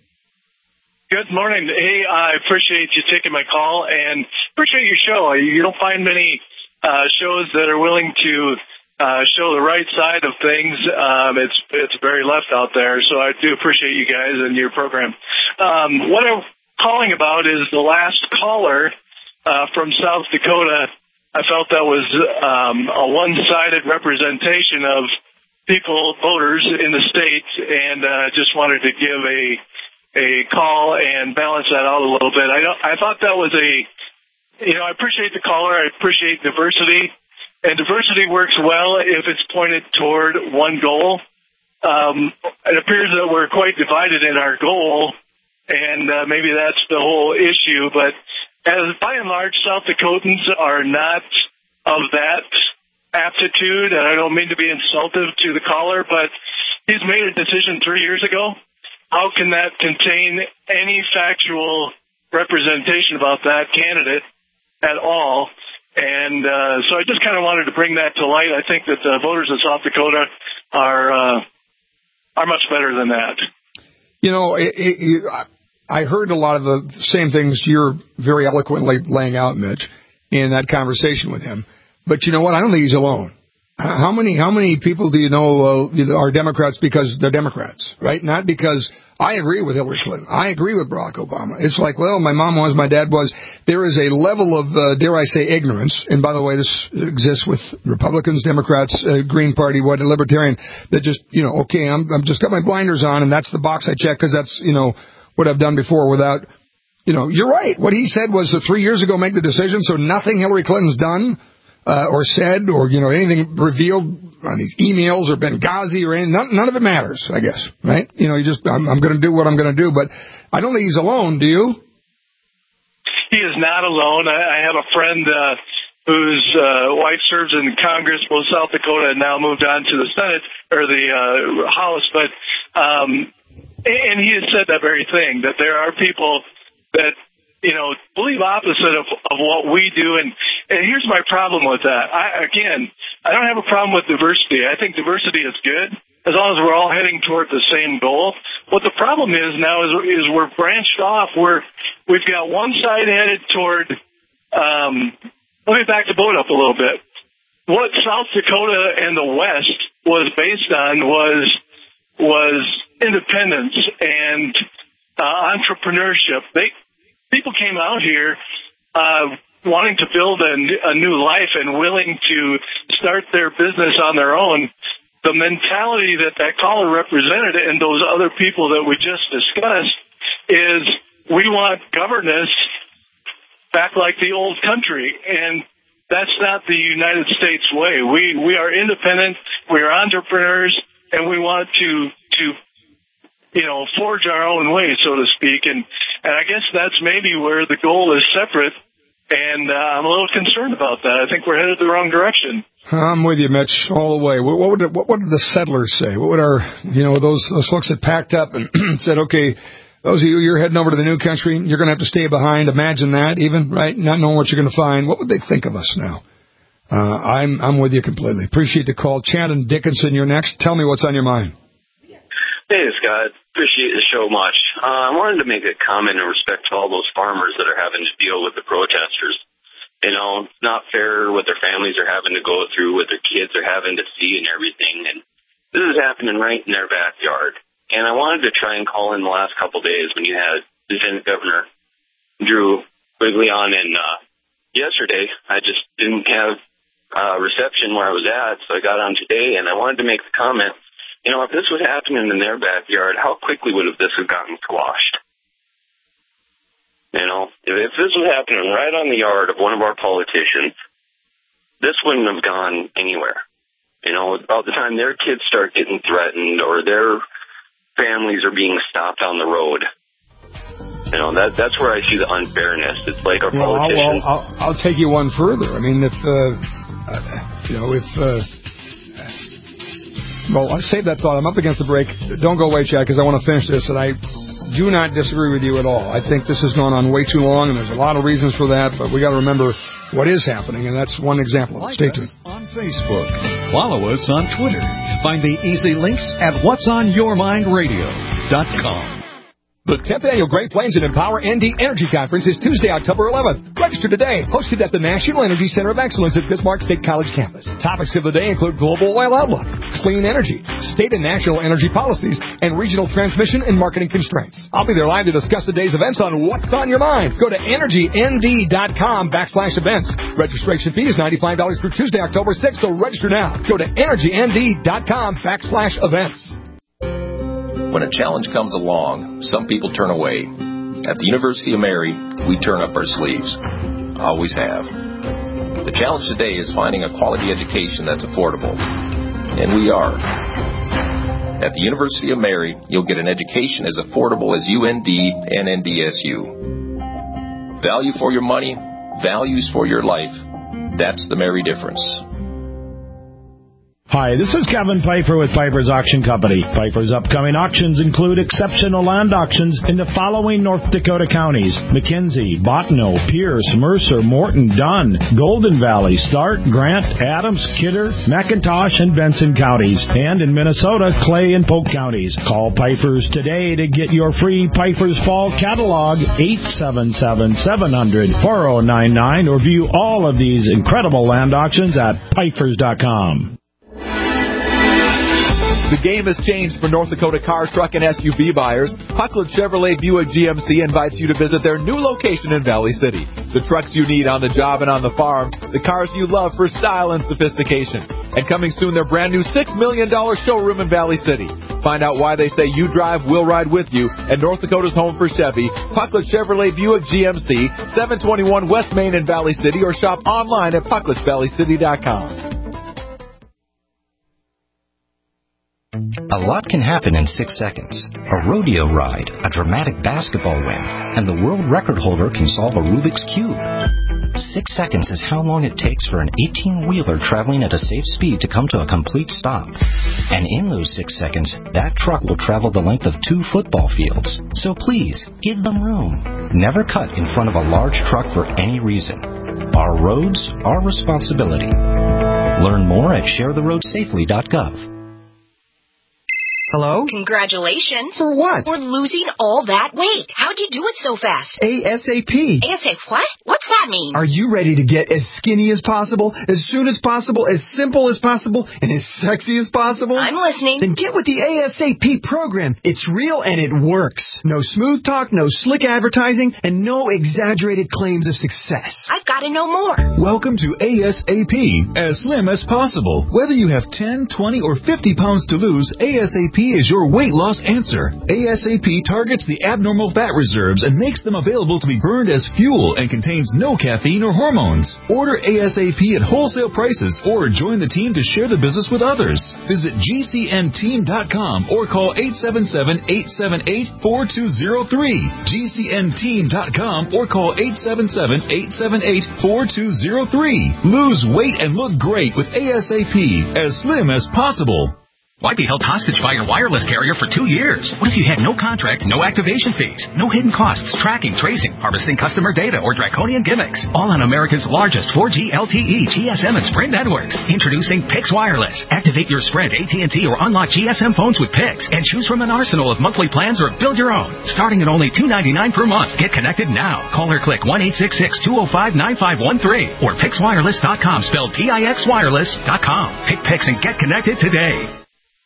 Good morning. Hey, I appreciate you taking my call and appreciate your show. You don't find many uh, shows that are willing to uh, show the right side of things. Um, it's it's very left out there, so I do appreciate you guys and your program. Um, what I'm calling about is the last caller uh, from South Dakota I felt that was um, a one-sided representation of people, voters in the state, and uh, just wanted to give a a call and balance that out a little bit. I don't, I thought that was a, you know, I appreciate the caller. I appreciate diversity, and diversity works well if it's pointed toward one goal. Um, it appears that we're quite divided in our goal, and uh, maybe that's the whole issue. But as by and large, South Dakotans are not of that aptitude, and I don't mean to be insultive to the caller, but he's made a decision three years ago. How can that contain any factual representation about that candidate at all? And uh, so I just kind of wanted to bring that to light. I think that the voters of South Dakota are uh, are much better than that. You know, it, it, I heard a lot of the same things you're very eloquently laying out, Mitch, in that conversation with him. But you know what? I don't think he's alone. How many how many people do you know uh, are Democrats because they're Democrats, right? Not because I agree with Hillary Clinton. I agree with Barack Obama. It's like, well, my mom was, my dad was. There is a level of, uh, dare I say, ignorance. And by the way, this exists with Republicans, Democrats, uh, Green Party, what, Libertarian, that just, you know, okay, I'm, I'm just got my blinders on, and that's the box I check because that's, you know, what I've done before without, you know, you're right. What he said was uh, three years ago, make the decision, so nothing Hillary Clinton's done Uh, or said, or, you know, anything revealed on these emails or Benghazi or anything, none, none of it matters, I guess, right? You know, you just, I'm, I'm going to do what I'm going to do, but I don't think he's alone, do you? He is not alone. I, I have a friend uh, whose uh, wife serves in Congress, both South Dakota, and now moved on to the Senate, or the uh, House, but, um, and he has said that very thing, that there are people that, you know, believe opposite of, of what we do. And, and here's my problem with that. I, again, I don't have a problem with diversity. I think diversity is good as long as we're all heading toward the same goal. What the problem is now is, is we're branched off. We're, we've got one side headed toward, um, let me back the boat up a little bit. What South Dakota and the West was based on was, was independence and uh, entrepreneurship. They, People came out here uh, wanting to build a, a new life and willing to start their business on their own. The mentality that that caller represented and those other people that we just discussed is we want governance back like the old country, and that's not the United States way. We we are independent, we are entrepreneurs, and we want to to you know forge our own way, so to speak. And And I guess that's maybe where the goal is separate, and uh, I'm a little concerned about that. I think we're headed the wrong direction. I'm with you, Mitch, all the way. What, what would the, what would the settlers say? What would our, you know, those those folks that packed up and said, okay, those of you, you're heading over to the new country, you're going to have to stay behind. Imagine that, even, right? Not knowing what you're going to find. What would they think of us now? Uh, I'm I'm with you completely. Appreciate the call. Chanton Dickinson, you're next. Tell me what's on your mind. Hey, Scott. Appreciate the show much. Uh, I wanted to make a comment in respect to all those farmers that are having to deal with the protesters. You know, it's not fair what their families are having to go through, what their kids are having to see and everything. And this is happening right in their backyard. And I wanted to try and call in the last couple of days when you had Lieutenant Governor Drew Quigley on. And uh, yesterday, I just didn't have uh, reception where I was at, so I got on today. And I wanted to make the comment, you know, if this was happening in their backyard, how quickly would have this have gotten squashed? You know, if, if this was happening right on the yard of one of our politicians, this wouldn't have gone anywhere. You know, about the time their kids start getting threatened or their families are being stopped on the road, you know, that that's where I see the unfairness. It's like our well, politicians. Well, I'll, I'll take you one further. I mean, if, uh, uh, you know, if... Uh, Well, I'll save that thought. I'm up against the break. Don't go away, Chad, because I want to finish this, and I do not disagree with you at all. I think this has gone on way too long, and there's a lot of reasons for that, but we got to remember what is happening, and that's one example. Like Stay tuned. On Facebook. Follow us on Twitter. Find the easy links at what's on your mind radio dot com. The tenth Annual Great Plains and Empower N D Energy Conference is Tuesday, October eleventh. Register today. Hosted at the National Energy Center of Excellence at Bismarck State College campus. Topics of the day include global oil outlook, clean energy, state and national energy policies, and regional transmission and marketing constraints. I'll be there live to discuss the day's events on What's on Your Mind. Go to energynD.com backslash events. Registration fee is ninety-five dollars through Tuesday, October sixth, so register now. Go to energynD.com backslash events. When a challenge comes along, some people turn away. At the University of Mary, we turn up our sleeves. Always have. The challenge today is finding a quality education that's affordable. And we are. At the University of Mary, you'll get an education as affordable as U N D and N D S U. Value for your money, values for your life. That's the Mary difference. Hi, this is Kevin Piper with Piper's Auction Company. Piper's upcoming auctions include exceptional land auctions in the following North Dakota counties: McKenzie, Bottineau, Pierce, Mercer, Morton, Dunn, Golden Valley, Stark, Grant, Adams, Kidder, McIntosh, and Benson counties. And in Minnesota, Clay and Polk counties. Call Piper's today to get your free Piper's Fall catalog, eight seven seven, seven hundred, four oh nine nine, or view all of these incredible land auctions at pipers dot com. The game has changed for North Dakota car, truck, and S U V buyers. Pucklet Chevrolet Buick G M C invites you to visit their new location in Valley City. The trucks you need on the job and on the farm, the cars you love for style and sophistication. And coming soon, their brand new six million dollars showroom in Valley City. Find out why they say you drive, we'll ride with you, and North Dakota's home for Chevy. Pucklet Chevrolet Buick G M C, seven twenty-one West Main in Valley City, or shop online at pucklet valley city dot com. A lot can happen in six seconds. A rodeo ride, a dramatic basketball win, and the world record holder can solve a Rubik's Cube. Six seconds is how long it takes for an eighteen-wheeler traveling at a safe speed to come to a complete stop. And in those six seconds, that truck will travel the length of two football fields. So please, give them room. Never cut in front of a large truck for any reason. Our roads, our responsibility. Learn more at share the road safely dot gov. Hello? Congratulations. For what? For losing all that weight. How'd you do it so fast? ASAP. ASAP what? What's that mean? Are you ready to get as skinny as possible, as soon as possible, as simple as possible, and as sexy as possible? I'm listening. Then get with the ASAP program. It's real and it works. No smooth talk, no slick advertising, and no exaggerated claims of success. I've got to know more. Welcome to ASAP, as slim as possible. Whether you have ten, twenty, or fifty pounds to lose, ASAP is your weight loss answer. ASAP targets the abnormal fat reserves and makes them available to be burned as fuel and contains no caffeine or hormones. Order ASAP at wholesale prices or join the team to share the business with others. Visit G C N team dot com or call eight seven seven, eight seven eight, four two zero three. G C N team dot com or call eight seven seven, eight seven eight, four two zero three. Lose weight and look great with ASAP, as slim as possible. Why be held hostage by your wireless carrier for two years? What if you had no contract, no activation fees, no hidden costs, tracking, tracing, harvesting customer data, or draconian gimmicks? All on America's largest four G L T E, G S M, and Sprint networks. Introducing Pix Wireless. Activate your Sprint, A T and T, or unlock G S M phones with Pix, and choose from an arsenal of monthly plans or build your own. Starting at only two ninety-nine per month. Get connected now. Call or click one eight six six, two oh five, nine five one three or pix wireless dot com, spelled P I X wireless dot com. Pick Pix and get connected today.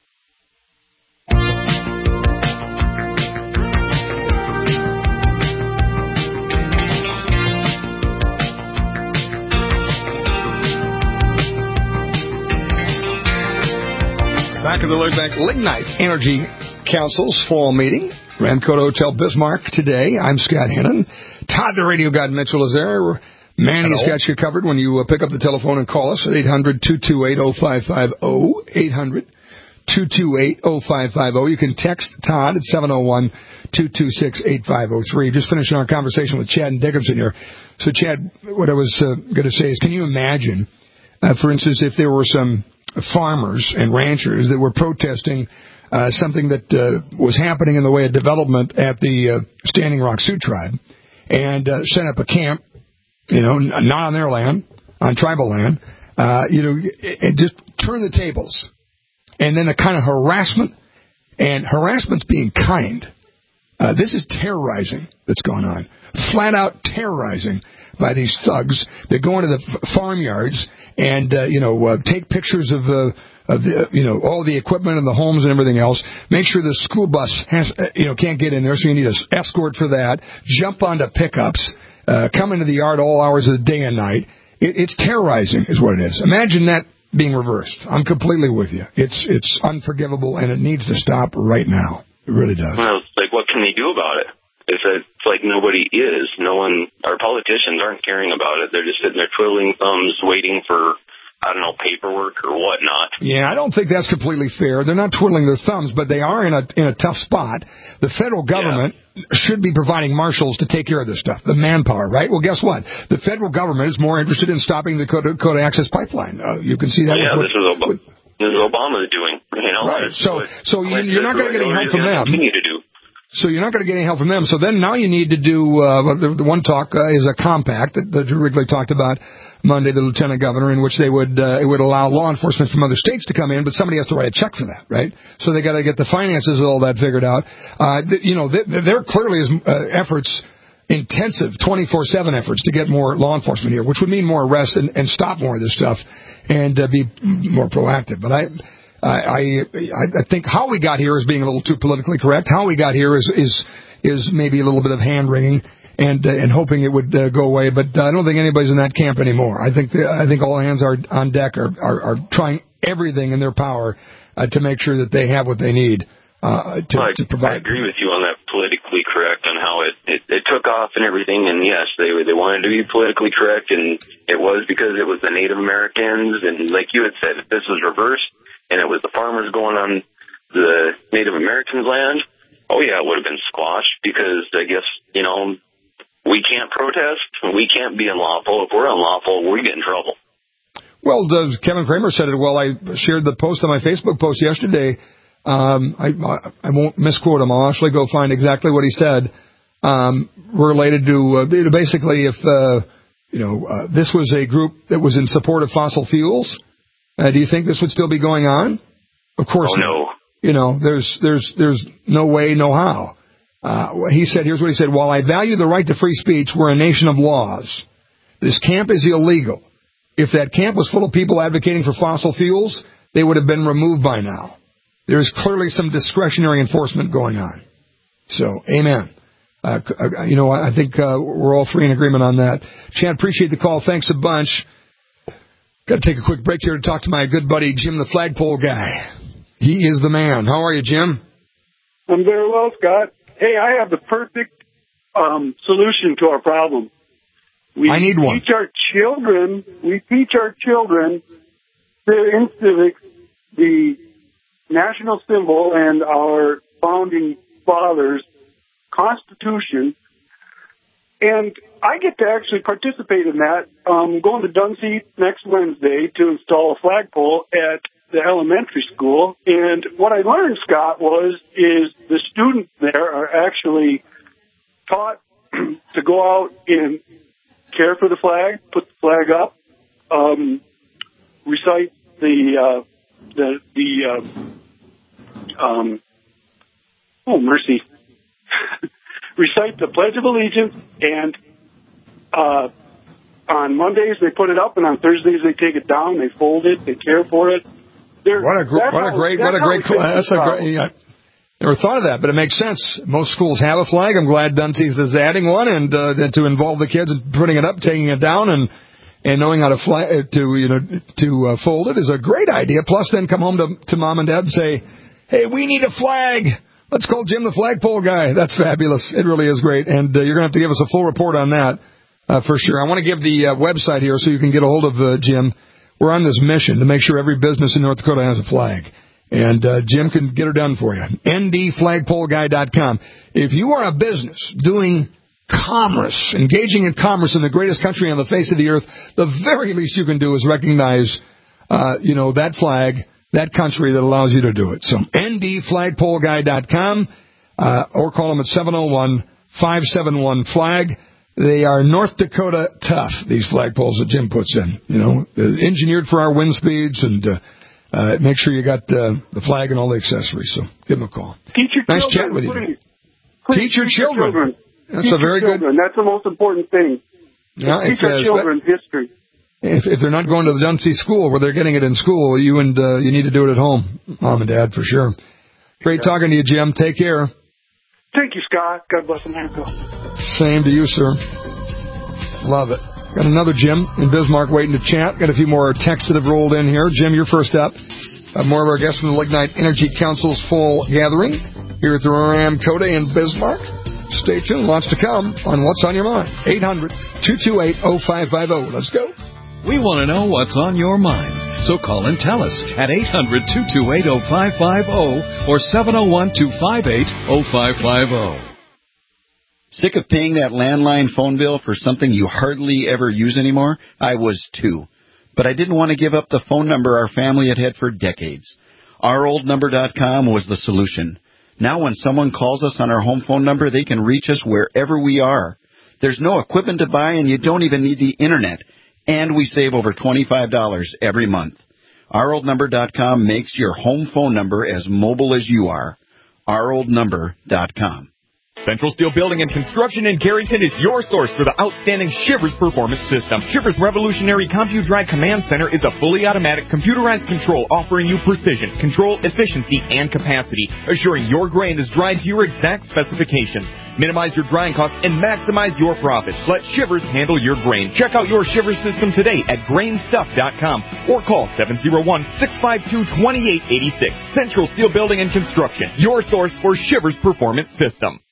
Back in the Lignite, Lignite Energy Council's fall meeting. Ramcoda Hotel Bismarck today. I'm Scott Hannon. Todd, the radio guy Mitchell, is there. Manny's Hello. got you covered when you uh, pick up the telephone and call us at eight hundred, two two eight, oh five five oh, eight hundred, two two eight, oh five five oh. You can text Todd at seven oh one, two two six, eight five oh three. Just finishing our conversation with Chad Dickinson here. So, Chad, what I was uh, going to say is, can you imagine, uh, for instance, if there were some farmers and ranchers that were protesting uh, something that uh, was happening in the way of development at the uh, Standing Rock Sioux Tribe, and uh, set up a camp, you know, not on their land, on tribal land, uh, you know, and just turn the tables. And then the kind of harassment, and harassment's being kind. Uh, this is terrorizing that's going on. Flat out terrorizing by these thugs. They go into the f- farmyards and, uh, you know, uh, take pictures of, uh, of the, you know, all the equipment and the homes and everything else. Make sure the school bus has, uh, you know, can't get in there, so you need an escort for that. Jump onto pickups, uh, come into the yard all hours of the day and night. It, it's terrorizing is what it is. Imagine that being reversed. I'm completely with you. It's it's unforgivable, and it needs to stop right now. It really does. Well, it's like, what can they do about it? It's, it's like nobody is. No one, our politicians aren't caring about it. They're just sitting there twiddling thumbs, waiting for, I don't know, paperwork or whatnot. Yeah, I don't think that's completely fair. They're not twiddling their thumbs, but they are in a in a tough spot. The federal government yeah. should be providing marshals to take care of this stuff, the manpower, right? Well, guess what? The federal government is more interested in stopping the Dakota, Dakota Access Pipeline. Uh, you can see that. Yeah, with, this is Obama. This is Obama's doing. You know, right. So, what, so what you're not going to get any help from them. Continue to do. So you're not going to get any help from them. So then now you need to do, uh, the, the one talk uh, is a compact that, that Wrigley talked about Monday, the lieutenant governor, in which they would, uh, it would allow law enforcement from other states to come in, but somebody has to write a check for that, right? So they got to get the finances of all that figured out. Uh, th- you know, th- there clearly is uh, efforts, intensive twenty-four seven efforts to get more law enforcement here, which would mean more arrests and, and stop more of this stuff and uh, be more proactive. But I, I, I, I think how we got here is being a little too politically correct. How we got here is is, is maybe a little bit of hand wringing and uh, and hoping it would uh, go away. But uh, I don't think anybody's in that camp anymore. I think the, I think all hands are on deck are are, are trying everything in their power uh, to make sure that they have what they need uh, to, well, I, to provide. I agree with you on that politically correct on how it, it, it took off and everything. And yes, they they wanted to be politically correct, and it was because it was the Native Americans. And like you had said, if this was reversed and it was the farmers going on the Native Americans' land, oh yeah, it would have been squashed because I guess, you know, we can't protest, we can't be unlawful. If we're unlawful, we get in trouble. Well, does, Kevin Kramer said it well. I shared the post on my Facebook post yesterday. Um, I, I won't misquote him. I'll actually go find exactly what he said. Um, related to uh, basically if uh, you know uh, this was a group that was in support of fossil fuels, uh, do you think this would still be going on? Of course. Oh no. You know, there's there's there's no way, no how. Uh, he said, here's what he said: while I value the right to free speech, we're a nation of laws. This camp is illegal. If that camp was full of people advocating for fossil fuels, they would have been removed by now. There's clearly some discretionary enforcement going on. So, amen. Uh, you know, I think uh, we're all three in agreement on that. Chad, appreciate the call. Thanks a bunch. Got to take a quick break here to talk to my good buddy Jim, the flagpole guy. He is the man. How are you, Jim? I'm very well, Scott. Hey, I have the perfect um, solution to our problem. We I need one. Teach our children. We teach our children in civics the national symbol and our founding fathers' Constitution, and I get to actually participate in that. I'm going to Dunseith next Wednesday to install a flagpole at the elementary school, and what I learned, Scott, was is the students there are actually taught to go out and care for the flag, put the flag up, um, recite the uh, the the uh, um, oh mercy, recite the Pledge of Allegiance, and uh, on Mondays they put it up, and on Thursdays they take it down, they fold it, they care for it. They're, what a, gr- what a great, what a great, that's a great, I never thought of that, but it makes sense. Most schools have a flag. I'm glad Dunseith is adding one, and uh, to involve the kids in putting it up, taking it down, and and knowing how to flag, to you know to uh, fold it is a great idea. Plus, then come home to to mom and dad and say, "Hey, we need a flag. Let's call Jim the flagpole guy." That's fabulous. It really is great, and uh, you're gonna have to give us a full report on that uh, for sure. I want to give the uh, website here so you can get a hold of uh, Jim. We're on this mission to make sure every business in North Dakota has a flag. And uh, Jim can get her done for you. N D flagpole guy dot com. If you are a business doing commerce, engaging in commerce in the greatest country on the face of the earth, the very least you can do is recognize, uh, you know, that flag, that country that allows you to do it. So N D flagpole guy dot com uh, or call them at seven oh one, five seven one, flag. They are North Dakota tough, these flagpoles that Jim puts in. You know, engineered for our wind speeds, and uh, uh, make sure you got uh, the flag and all the accessories. So give them a call. Teach your nice children, chat with you. Please. Teach your children. children. That's teach a very children. good. That's the most important thing. Yeah, teach our children history. If, if they're not going to the Dunseith school where they're getting it in school, you and uh, you need to do it at home, Mom and Dad, for sure. Great yeah. talking to you, Jim. Take care. Thank you, Scott. God bless America. Same to you, sir. Love it. Got another Jim in Bismarck waiting to chat. Got a few more texts that have rolled in here. Jim, you're first up. Uh, more of our guests from the Lignite Energy Council's fall gathering here at the Ram Coda in Bismarck. Stay tuned. Lots to come on What's on Your Mind. eight hundred, two two eight, oh five five oh. Let's go. We want to know what's on your mind. So call and tell us at eight hundred, two two eight, oh five five oh or seven oh one, two five eight, oh five five oh. Sick of paying that landline phone bill for something you hardly ever use anymore? I was too. But I didn't want to give up the phone number our family had had for decades. our old number dot com was the solution. Now when someone calls us on our home phone number, they can reach us wherever we are. There's no equipment to buy, and you don't even need the Internet. And we save over twenty-five dollars every month. our old number dot com makes your home phone number as mobile as you are. our old number dot com. Central Steel Building and Construction in Carrington is your source for the outstanding Shivers Performance System. Shivers Revolutionary CompuDrive Command Center is a fully automatic computerized control offering you precision, control, efficiency, and capacity, assuring your grain is dried to your exact specifications. Minimize your drying costs and maximize your profits. Let Shivers handle your grain. Check out your Shivers system today at grain stuff dot com or call seven oh one, six five two, two eight eight six. Central Steel Building and Construction, your source for Shivers Performance System.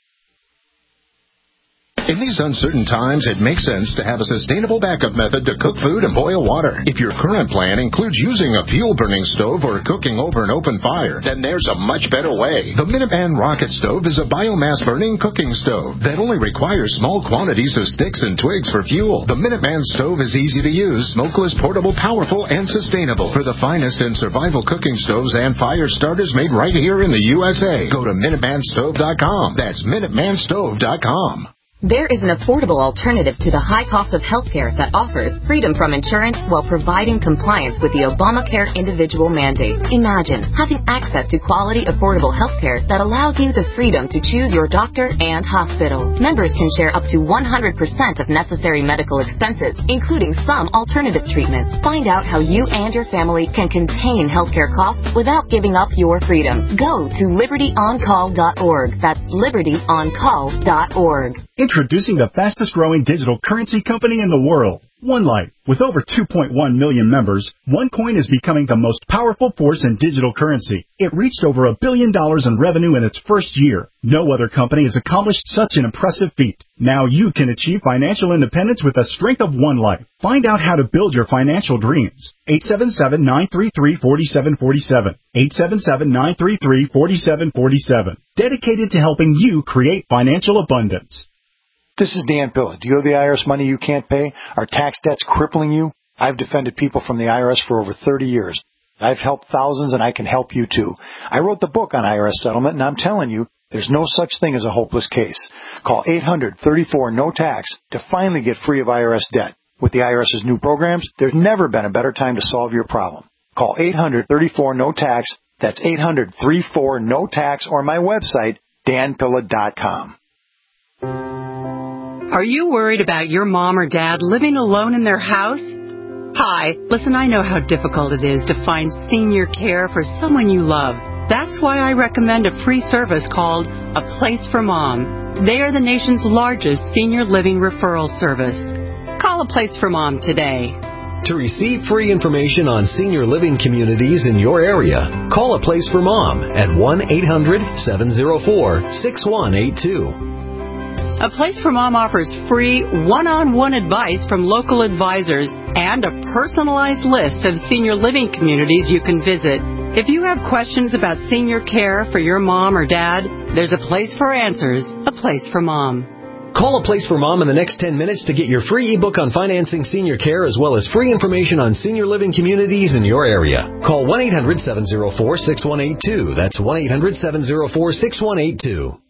In these uncertain times, it makes sense to have a sustainable backup method to cook food and boil water. If your current plan includes using a fuel-burning stove or cooking over an open fire, then there's a much better way. The Minuteman Rocket Stove is a biomass-burning cooking stove that only requires small quantities of sticks and twigs for fuel. The Minuteman Stove is easy to use, smokeless, portable, powerful, and sustainable. For the finest in survival cooking stoves and fire starters made right here in the U S A, go to minuteman stove dot com. That's minuteman stove dot com. There is an affordable alternative to the high cost of healthcare that offers freedom from insurance while providing compliance with the Obamacare individual mandate. Imagine having access to quality, affordable healthcare that allows you the freedom to choose your doctor and hospital. Members can share up to one hundred percent of necessary medical expenses, including some alternative treatments. Find out how you and your family can contain healthcare costs without giving up your freedom. Go to liberty on call dot org. That's liberty on call dot org. Introducing the fastest growing digital currency company in the world, OneLife. With over two point one million members, OneCoin is becoming the most powerful force in digital currency. It reached over a billion dollars in revenue in its first year. No other company has accomplished such an impressive feat. Now you can achieve financial independence with the strength of OneLife. Find out how to build your financial dreams. eight seven seven, nine three three, four seven four seven. eight seven seven, nine three three, four seven four seven. Dedicated to helping you create financial abundance. This is Dan Pilla. Do you owe the I R S money you can't pay? Are tax debts crippling you? I've defended people from the I R S for over thirty years. I've helped thousands, and I can help you too. I wrote the book on I R S settlement, and I'm telling you, there's no such thing as a hopeless case. Call eight hundred, thirty-four, no tax to finally get free of I R S debt. With the I R S's new programs, there's never been a better time to solve your problem. Call eight hundred, thirty-four, no tax. That's eight hundred, thirty-four, no tax, or my website, dan pilla dot com. Are you worried about your mom or dad living alone in their house? Hi, listen, I know how difficult it is to find senior care for someone you love. That's why I recommend a free service called A Place for Mom. They are the nation's largest senior living referral service. Call A Place for Mom today. To receive free information on senior living communities in your area, call A Place for Mom at one eight hundred, seven oh four, six one eight two. A Place for Mom offers free one-on-one advice from local advisors and a personalized list of senior living communities you can visit. If you have questions about senior care for your mom or dad, there's a place for answers, A Place for Mom. Call A Place for Mom in the next ten minutes to get your free ebook on financing senior care as well as free information on senior living communities in your area. Call one eight hundred, seven oh four, six one eight two. That's one eight hundred, seven oh four, six one eight two.